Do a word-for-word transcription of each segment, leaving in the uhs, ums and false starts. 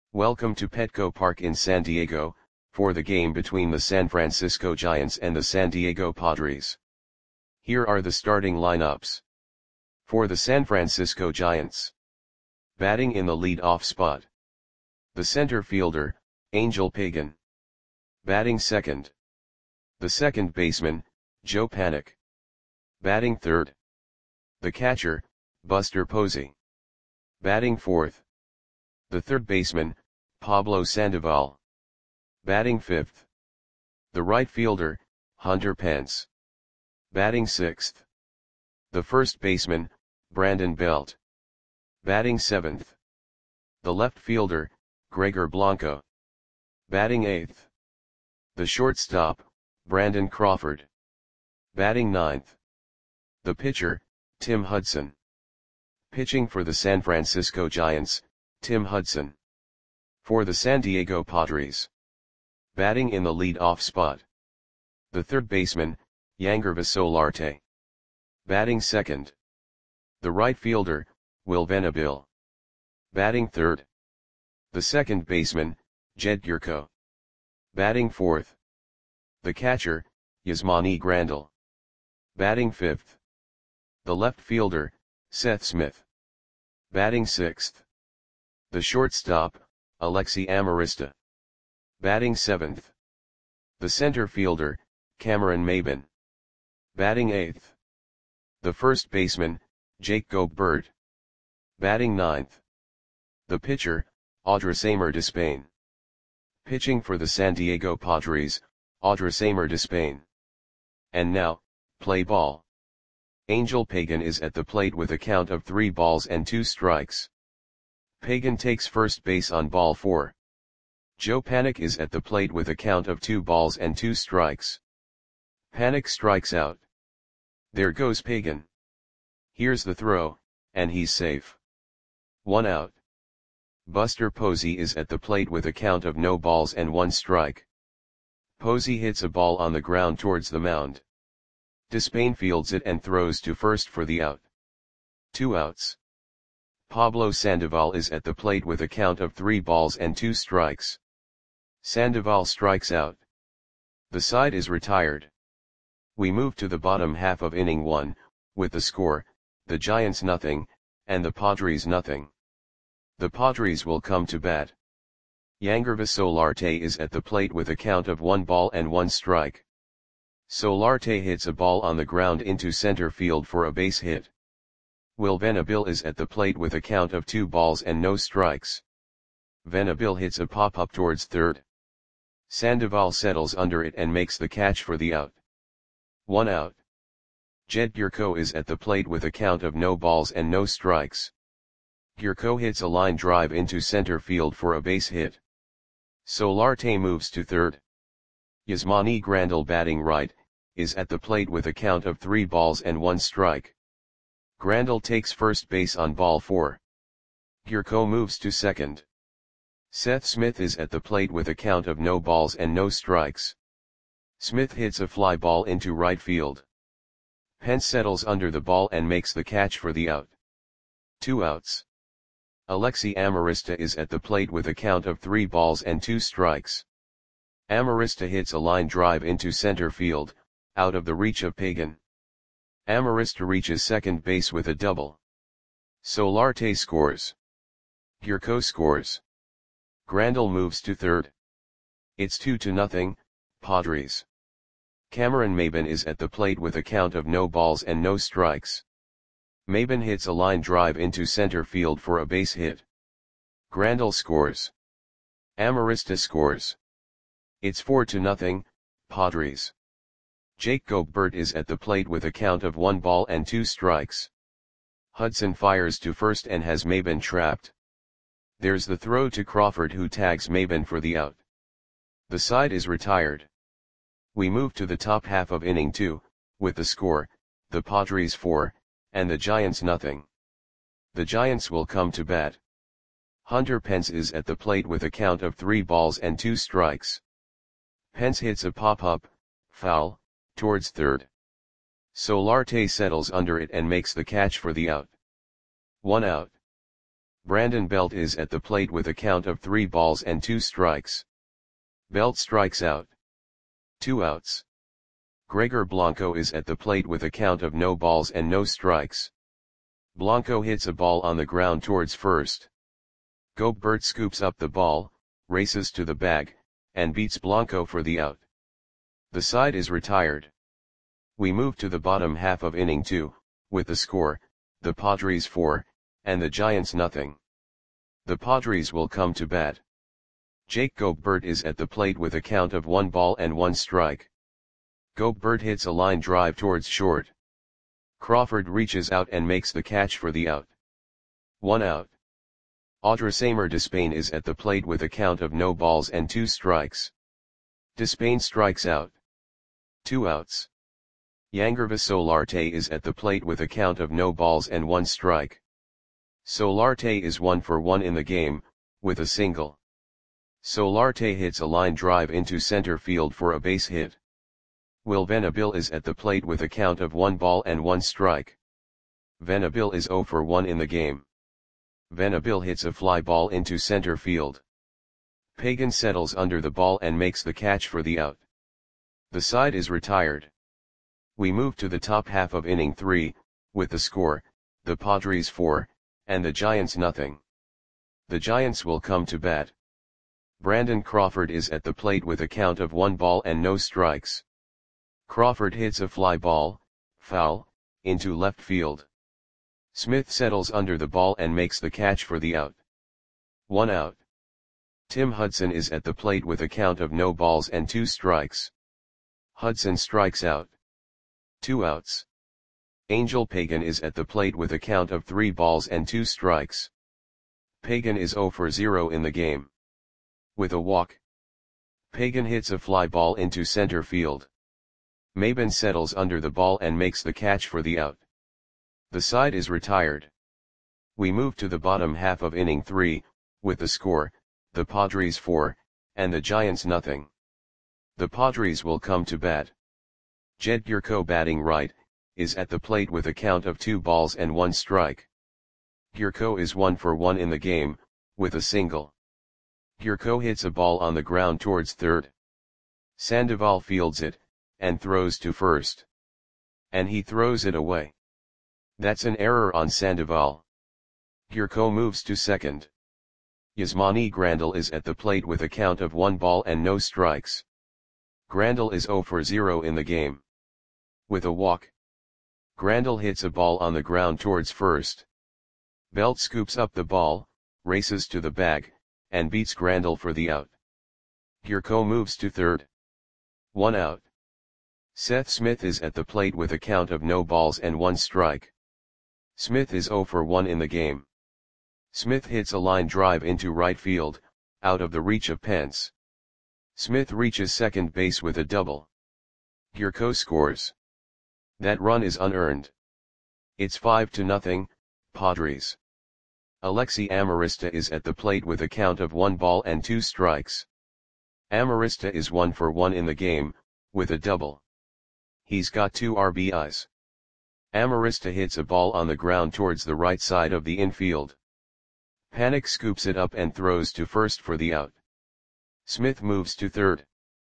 Welcome to Petco Park in San Diego, for the game between the San Francisco Giants and the San Diego Padres. Here are the starting lineups. For the San Francisco Giants. Batting in the lead-off spot. The center fielder, Angel Pagan. Batting second. The second baseman, Joe Panik. Batting third. The catcher, Buster Posey. Batting fourth. The third baseman, Pablo Sandoval. Batting fifth. The right fielder, Hunter Pence. Batting sixth. The first baseman, Brandon Belt. Batting seventh. The left fielder, Gregor Blanco. Batting eighth. The shortstop, Brandon Crawford. Batting ninth. The pitcher, Tim Hudson. Pitching for the San Francisco Giants, Tim Hudson. For the San Diego Padres. Batting in the lead-off spot. The third baseman, Yangervis Solarte. Batting second. The right fielder, Will Venable. Batting third. The second baseman, Jed Gyorko. Batting fourth. The catcher, Yasmani Grandal. Batting fifth. The left fielder, Seth Smith. Batting sixth. The shortstop, Alexi Amarista. Batting seventh. The center fielder, Cameron Maybin. Batting eighth. The first baseman, Jake Gobert. Batting ninth. The pitcher, Audrisamer Despain. Pitching for the San Diego Padres, Audrisamer Despain. And now, play ball. Angel Pagan is at the plate with a count of three balls and two strikes. Pagan takes first base on ball four. Joe Panik is at the plate with a count of two balls and two strikes. Panik strikes out. There goes Pagan. Here's the throw, and he's safe. One out. Buster Posey is at the plate with a count of no balls and one strike. Posey hits a ball on the ground towards the mound. Despain fields it and throws to first for the out. Two outs. Pablo Sandoval is at the plate with a count of three balls and two strikes. Sandoval strikes out. The side is retired. We move to the bottom half of inning one, with the score, the Giants nothing, and the Padres nothing. The Padres will come to bat. Yangervis Solarte is at the plate with a count of one ball and one strike. Solarte hits a ball on the ground into center field for a base hit. Will Venable is at the plate with a count of two balls and no strikes. Venable hits a pop-up towards third. Sandoval settles under it and makes the catch for the out. One out. Jed Gyorko is at the plate with a count of no balls and no strikes. Gyorko hits a line drive into center field for a base hit. Solarte moves to third. Yasmani Grandal, batting right, is at the plate with a count of three balls and one strike. Grandal takes first base on ball four. Gyorko moves to second. Seth Smith is at the plate with a count of no balls and no strikes. Smith hits a fly ball into right field. Pence settles under the ball and makes the catch for the out. Two outs. Alexi Amarista is at the plate with a count of three balls and two strikes. Amarista hits a line drive into center field, out of the reach of Pagan. Amarista reaches second base with a double. Solarte scores. Gyorko scores. Grandal moves to third. It's two to nothing, Padres. Cameron Maybin is at the plate with a count of no balls and no strikes. Maybin hits a line drive into center field for a base hit. Grandal scores. Amarista scores. It's four to nothing, Padres. Jake Gobert is at the plate with a count of one ball and two strikes. Hudson fires to first and has Maybin trapped. There's the throw to Crawford, who tags Maybin for the out. The side is retired. We move to the top half of inning two, with the score, the Padres four, and the Giants nothing. The Giants will come to bat. Hunter Pence is at the plate with a count of three balls and two strikes. Pence hits a pop-up, foul, towards third. Solarte settles under it and makes the catch for the out. One out. Brandon Belt is at the plate with a count of three balls and two strikes. Belt strikes out. Two outs. Gregor Blanco is at the plate with a count of no balls and no strikes. Blanco hits a ball on the ground towards first. Gobert scoops up the ball, races to the bag, and beats Blanco for the out. The side is retired. We move to the bottom half of inning two, with the score, the Padres four, and the Giants nothing. The Padres will come to bat. Jake Gobert is at the plate with a count of one ball and one strike. Gobert hits a line drive towards short. Crawford reaches out and makes the catch for the out. One out. Audrisamer Despain is at the plate with a count of no balls and two strikes. Despain strikes out. Two outs. Yangervis Solarte is at the plate with a count of no balls and one strike. Solarte is one for one in the game, with a single. Solarte hits a line drive into center field for a base hit. Will Venable is at the plate with a count of one ball and one strike. Venable is zero for one in the game. Venable hits a fly ball into center field. Pagan settles under the ball and makes the catch for the out. The side is retired. We move to the top half of inning three, with the score, the Padres four, and the Giants nothing. The Giants will come to bat. Brandon Crawford is at the plate with a count of one ball and no strikes. Crawford hits a fly ball, foul, into left field. Smith settles under the ball and makes the catch for the out. One out. Tim Hudson is at the plate with a count of no balls and two strikes. Hudson strikes out. Two outs. Angel Pagan is at the plate with a count of three balls and two strikes. Pagan is zero for zero in the game. With a walk. Pagan hits a fly ball into center field. Maben settles under the ball and makes the catch for the out. The side is retired. We move to the bottom half of inning three, with the score, the Padres four, and the Giants nothing. The Padres will come to bat. Jed Gyorko batting right, is at the plate with a count of two balls and one strike. Gyorko is one for one in the game, with a single. Gyorko hits a ball on the ground towards third. Sandoval fields it, and throws to first. And he throws it away. That's an error on Sandoval. Gyorko moves to second. Yasmani Grandal is at the plate with a count of one ball and no strikes. Grandal is zero for zero in the game. With a walk. Grandal hits a ball on the ground towards first. Belt scoops up the ball, races to the bag, and beats Grandal for the out. Gyorko moves to third. One out. Seth Smith is at the plate with a count of no balls and one strike. Smith is zero for one in the game. Smith hits a line drive into right field, out of the reach of Pence. Smith reaches second base with a double. Gyorko scores. That run is unearned. It's five to nothing, Padres. Alexi Amarista is at the plate with a count of one ball and two strikes. Amarista is one for one in the game, with a double. He's got two R B Is. Amarista hits a ball on the ground towards the right side of the infield. Panik scoops it up and throws to first for the out. Smith moves to third.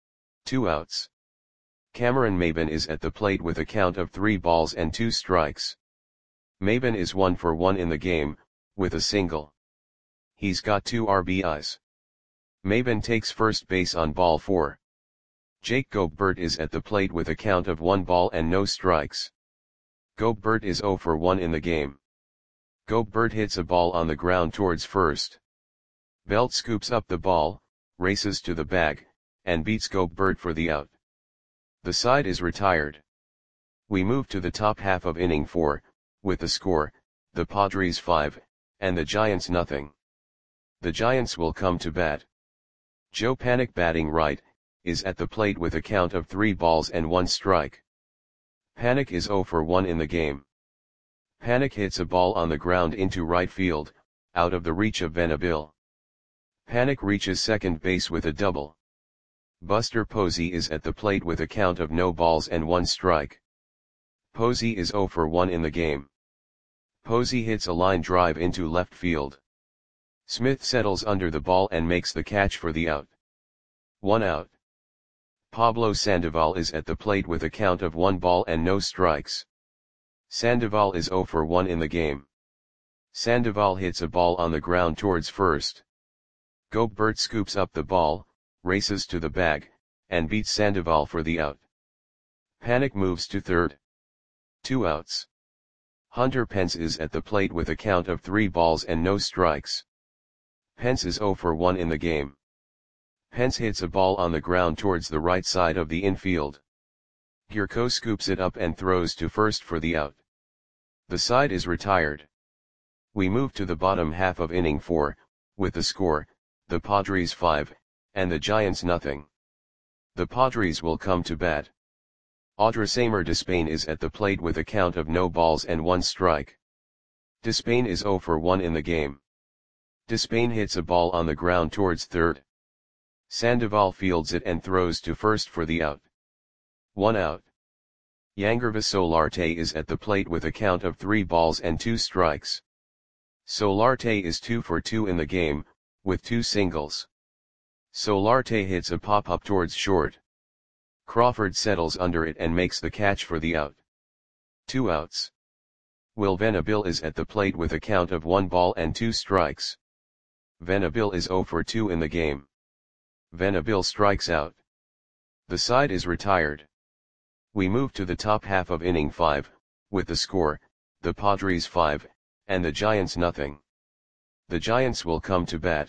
Two outs. Cameron Maben is at the plate with a count of three balls and two strikes. Maben is one for one in the game, with a single. He's got two R B Is. Maben takes first base on ball four. Jake Gobert is at the plate with a count of one ball and no strikes. Gobert is zero for one in the game. Gobert hits a ball on the ground towards first. Belt scoops up the ball, races to the bag, and beats Gobert for the out. The side is retired. We move to the top half of inning four, with the score, the Padres five, and the Giants nothing. The Giants will come to bat. Joe Panik batting right, is at the plate with a count of three balls and one strike. Panik is zero for one in the game. Panik hits a ball on the ground into right field, out of the reach of Venable. Panik reaches second base with a double. Buster Posey is at the plate with a count of no balls and one strike. Posey is zero for one in the game. Posey hits a line drive into left field. Smith settles under the ball and makes the catch for the out. One out. Pablo Sandoval is at the plate with a count of one ball and no strikes. Sandoval is zero for one in the game. Sandoval hits a ball on the ground towards first. Gobert scoops up the ball, races to the bag, and beats Sandoval for the out. Panik moves to third. Two outs. Hunter Pence is at the plate with a count of three balls and no strikes. Pence is zero for one in the game. Pence hits a ball on the ground towards the right side of the infield. Gyorko scoops it up and throws to first for the out. The side is retired. We move to the bottom half of inning four, with the score, the Padres five, and the Giants nothing. The Padres will come to bat. Audrisamer Despain is at the plate with a count of no balls and one strike. Despain is zero for one in the game. Despain hits a ball on the ground towards third. Sandoval fields it and throws to first for the out. One out. Yangervis Solarte is at the plate with a count of three balls and two strikes. Solarte is two for two in the game, with two singles. Solarte hits a pop-up towards short. Crawford settles under it and makes the catch for the out. Two outs. Will Venable is at the plate with a count of one ball and two strikes. Venable is zero for two in the game. Venable strikes out. The side is retired. We move to the top half of inning five, with the score, the Padres five, and the Giants nothing. The Giants will come to bat.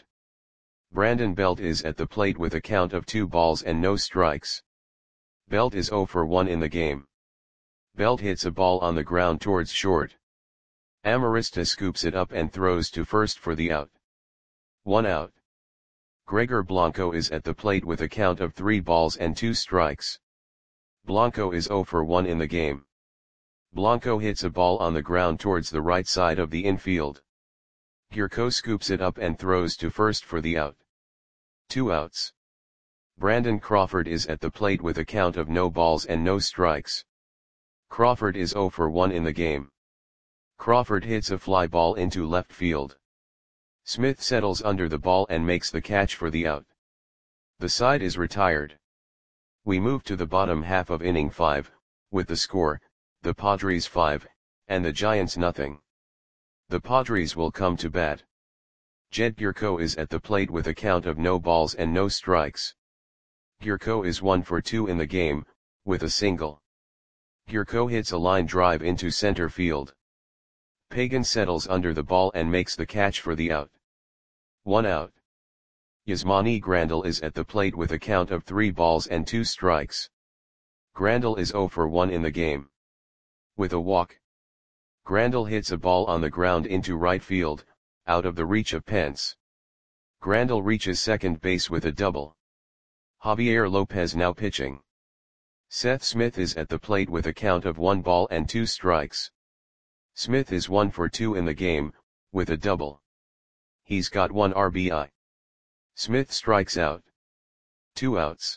Brandon Belt is at the plate with a count of two balls and no strikes. Belt is zero for one in the game. Belt hits a ball on the ground towards short. Amarista scoops it up and throws to first for the out. One out. Gregor Blanco is at the plate with a count of three balls and two strikes. Blanco is zero for one in the game. Blanco hits a ball on the ground towards the right side of the infield. Gyorko scoops it up and throws to first for the out. Two outs. Brandon Crawford is at the plate with a count of no balls and no strikes. Crawford is zero for one in the game. Crawford hits a fly ball into left field. Smith settles under the ball and makes the catch for the out. The side is retired. We move to the bottom half of inning five, with the score, the Padres five, and the Giants nothing. The Padres will come to bat. Jed Gyorko is at the plate with a count of no balls and no strikes. Gyorko is one for two in the game, with a single. Gyorko hits a line drive into center field. Pagan settles under the ball and makes the catch for the out. One out. Yasmani Grandal is at the plate with a count of three balls and two strikes. Grandal is zero for one in the game. With a walk. Grandal hits a ball on the ground into right field, out of the reach of Pence. Grandal reaches second base with a double. Javier Lopez now pitching. Seth Smith is at the plate with a count of one ball and two strikes. Smith is one for two in the game, with a double. He's got one R B I. Smith strikes out. Two outs.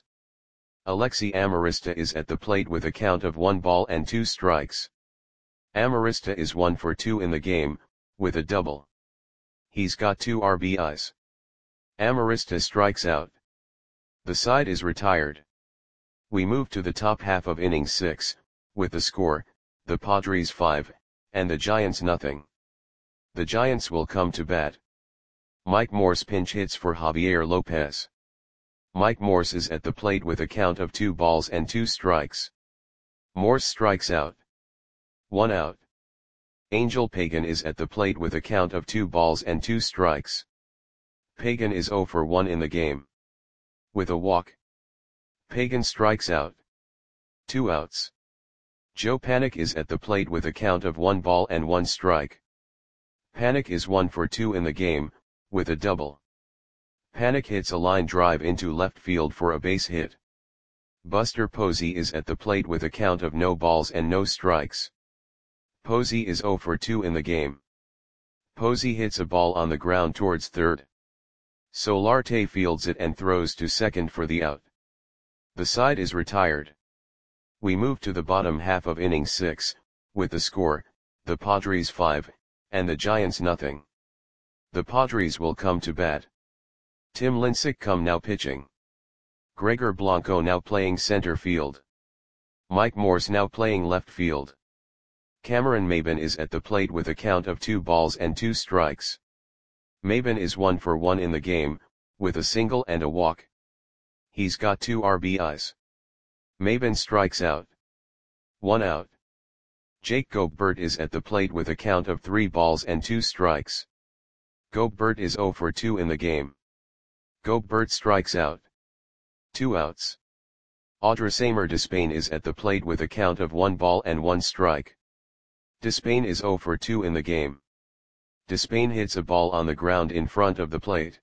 Alexi Amarista is at the plate with a count of one ball and two strikes. Amarista is one for two in the game, with a double. He's got two R B Is. Amarista strikes out. The side is retired. We move to the top half of inning six, with the score, the Padres five, and the Giants nothing. The Giants will come to bat. Mike Morse pinch hits for Javier Lopez. Mike Morse is at the plate with a count of two balls and two strikes. Morse strikes out. One out. Angel Pagan is at the plate with a count of two balls and two strikes. Pagan is zero for one in the game. With a walk. Pagan strikes out. Two outs. Joe Panik is at the plate with a count of one ball and one strike. Panik is one for two in the game, with a double. Panik hits a line drive into left field for a base hit. Buster Posey is at the plate with a count of no balls and no strikes. Posey is zero for two in the game. Posey hits a ball on the ground towards third. Solarte fields it and throws to second for the out. The side is retired. We move to the bottom half of inning six, with the score, the Padres five, and the Giants nothing. The Padres will come to bat. Tim Lincecum now pitching. Gregor Blanco now playing center field. Mike Morse now playing left field. Cameron Maybin is at the plate with a count of two balls and two strikes. Maybin is one for one in the game, with a single and a walk. He's got two R B Is. Maybin strikes out. One out. Jake Gobert is at the plate with a count of three balls and two strikes. Gobert is zero for two in the game. Gobert strikes out. Two outs. Audrisamer Despain is at the plate with a count of one ball and one strike. Despain is zero for two in the game. Despain hits a ball on the ground in front of the plate.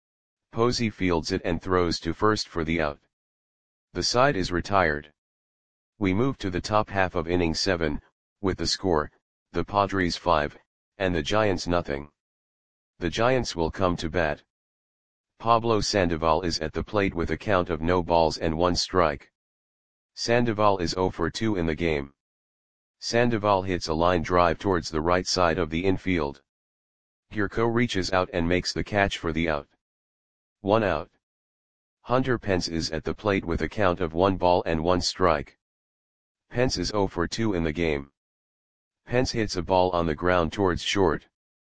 Posey fields it and throws to first for the out. The side is retired. We move to the top half of inning seven, with the score, the Padres five, and the Giants nothing. The Giants will come to bat. Pablo Sandoval is at the plate with a count of no balls and one strike. Sandoval is zero for two in the game. Sandoval hits a line drive towards the right side of the infield. Gurko reaches out and makes the catch for the out. One out. Hunter Pence is at the plate with a count of one ball and one strike. Pence is zero for two in the game. Pence hits a ball on the ground towards short.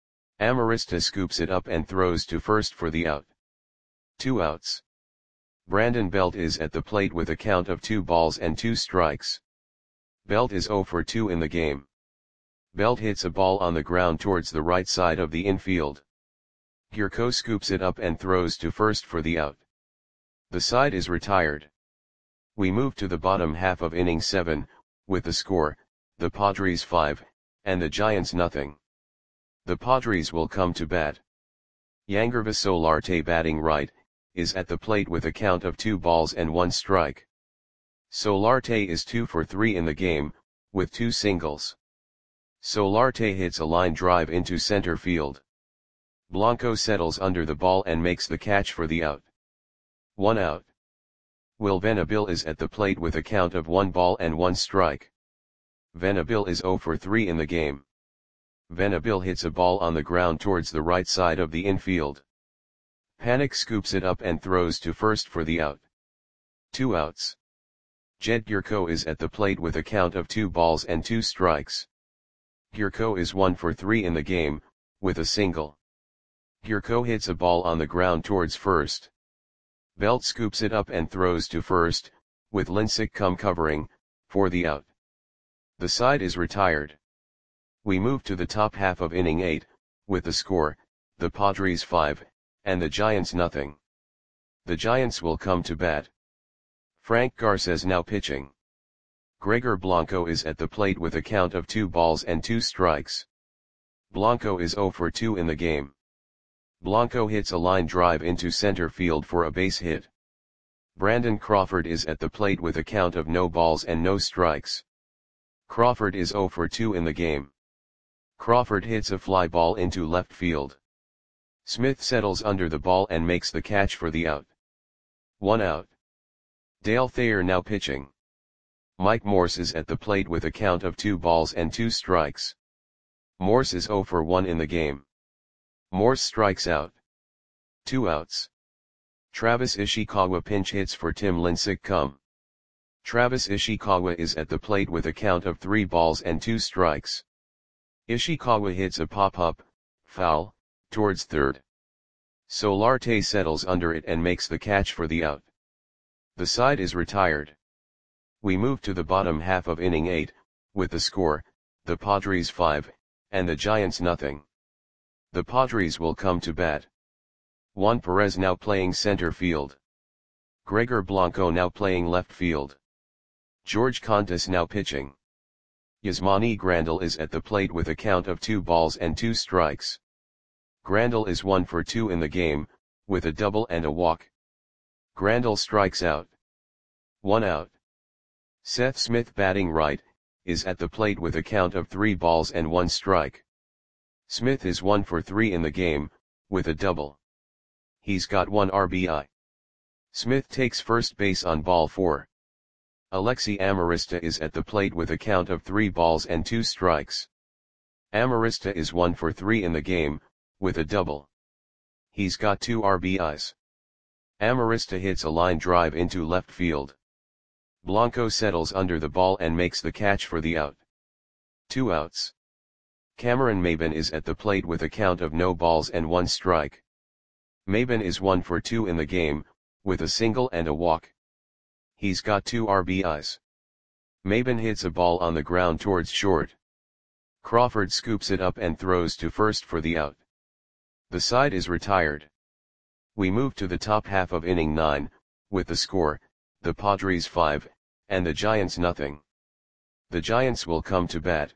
Amarista scoops it up and throws to first for the out. Two outs. Brandon Belt is at the plate with a count of two balls and two strikes. Belt is zero for two in the game. Belt hits a ball on the ground towards the right side of the infield. Gurko scoops it up and throws to first for the out. The side is retired. We move to the bottom half of inning seven, with the score, the Padres five, and the Giants nothing. The Padres will come to bat. Yangervis Solarte batting right, is at the plate with a count of two balls and one strike. Solarte is two for three in the game, with two singles. Solarte hits a line drive into center field. Blanco settles under the ball and makes the catch for the out. One out. Will Venable is at the plate with a count of one ball and one strike. Venable is zero for three in the game. Venable hits a ball on the ground towards the right side of the infield. Panik scoops it up and throws to first for the out. Two outs. Jed Gurko is at the plate with a count of two balls and two strikes. Gurko is one for three in the game, with a single. Gurko hits a ball on the ground towards first. Belt scoops it up and throws to first, with Lincecum covering, for the out. The side is retired. We move to the top half of inning eight, with the score, the Padres five, and the Giants nothing. The Giants will come to bat. Frank Garces now pitching. Gregor Blanco is at the plate with a count of two balls and two strikes. Blanco is zero for two in the game. Blanco hits a line drive into center field for a base hit. Brandon Crawford is at the plate with a count of no balls and no strikes. Crawford is zero for two in the game. Crawford hits a fly ball into left field. Smith settles under the ball and makes the catch for the out. One out. Dale Thayer now pitching. Mike Morse is at the plate with a count of two balls and two strikes. Morse is zero for one in the game. Morse strikes out. Two outs. Travis Ishikawa pinch hits for Tim Lincecum. Travis Ishikawa is at the plate with a count of three balls and two strikes. Ishikawa hits a pop-up, foul, towards third. Solarte settles under it and makes the catch for the out. The side is retired. We move to the bottom half of inning eight, with the score, the Padres five, and the Giants nothing. The Padres will come to bat. Juan Perez now playing center field. Gregor Blanco now playing left field. George Contis now pitching. Yasmani Grandal is at the plate with a count of two balls and two strikes. Grandal is one for two in the game, with a double and a walk. Grandal strikes out. One out. Seth Smith batting right, is at the plate with a count of three balls and one strike. Smith is one for three in the game, with a double. He's got one R B I. Smith takes first base on ball four. Alexi Amarista is at the plate with a count of three balls and two strikes. Amarista is one for three in the game, with a double. He's got two R B Is. Amarista hits a line drive into left field. Blanco settles under the ball and makes the catch for the out. Two outs. Cameron Maybin is at the plate with a count of no balls and one strike. Maybin is one for two in the game, with a single and a walk. He's got two R B Is. Maybin hits a ball on the ground towards short. Crawford scoops it up and throws to first for the out. The side is retired. We move to the top half of inning nine, with the score, the Padres five, and the Giants nothing. The Giants will come to bat.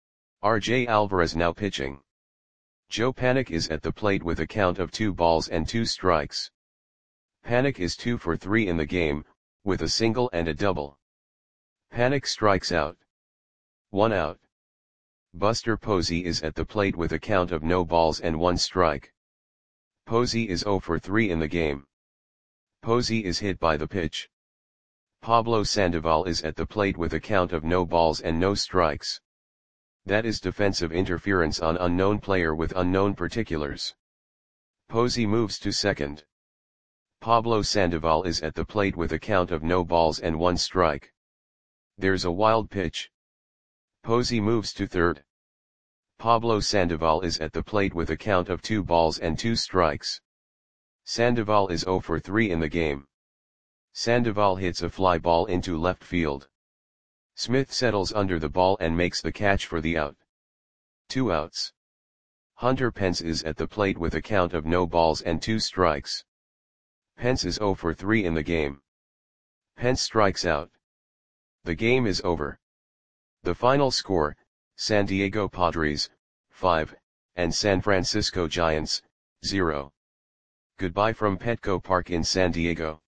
R J Alvarez now pitching. Joe Panik is at the plate with a count of two balls and two strikes. Panik is two for three in the game, with a single and a double. Panik strikes out. One out. Buster Posey is at the plate with a count of no balls and one strike. Posey is zero for three in the game. Posey is hit by the pitch. Pablo Sandoval is at the plate with a count of no balls and no strikes. That is defensive interference on unknown player with unknown particulars. Posey moves to second. Pablo Sandoval is at the plate with a count of no balls and one strike. There's a wild pitch. Posey moves to third. Pablo Sandoval is at the plate with a count of two balls and two strikes. Sandoval is zero for three in the game. Sandoval hits a fly ball into left field. Smith settles under the ball and makes the catch for the out. Two outs. Hunter Pence is at the plate with a count of no balls and two strikes. Pence is zero for three in the game. Pence strikes out. The game is over. The final score, San Diego Padres, five, and San Francisco Giants, zero. Goodbye from Petco Park in San Diego.